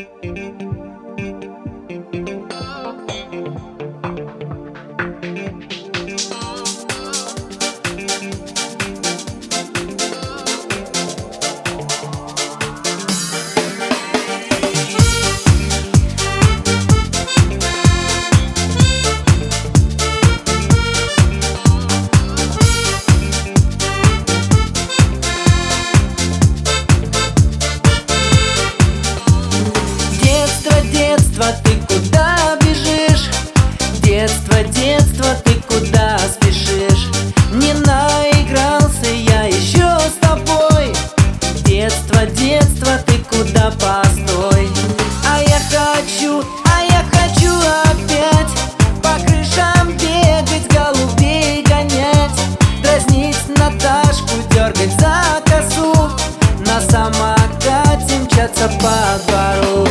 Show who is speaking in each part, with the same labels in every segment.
Speaker 1: Детство, ты куда бежишь? Детство, детство, ты куда спешишь? Не наигрался я еще с тобой. Детство, детство, ты куда, постой. А я хочу опять по крышам бегать, голубей гонять, дразнить Наташку, дергать за косу, на самокате мчаться по двору.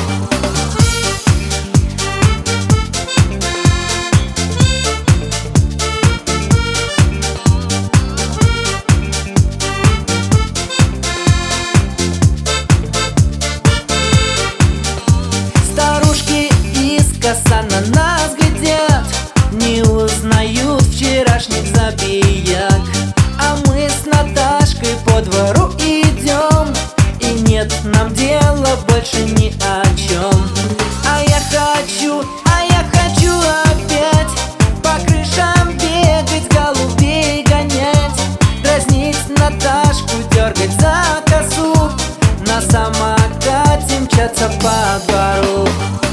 Speaker 1: Коса на нас глядят, не узнают вчерашних забияк. А мы с Наташкой по двору идем, и нет нам дела больше ни о чем. А я хочу опять по крышам бегать, голубей гонять, дразнить Наташку, дергать за косу, на самокате мчаться по двору.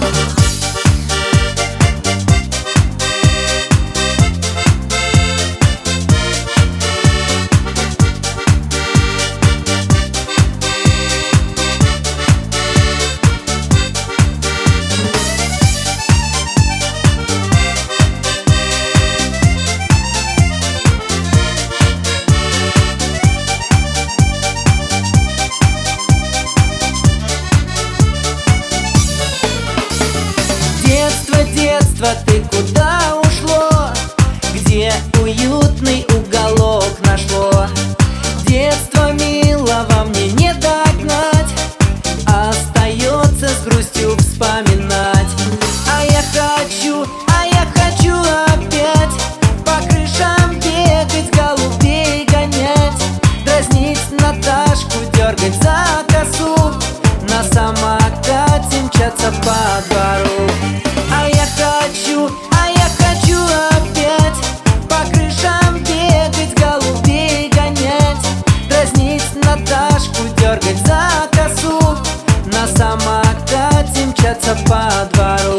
Speaker 1: Детство, ты куда ушло? Где уютный уголок нашло? Детство милого мне не догнать, остается с грустью вспоминать. А я хочу опять по крышам бегать, голубей гонять, дразнить Наташку, дергать за косу, на самокате мчаться по двору. А я хочу опять по крышам бегать, голубей гонять, дразнить Наташку, дергать за косу, на самокате мчаться по двору.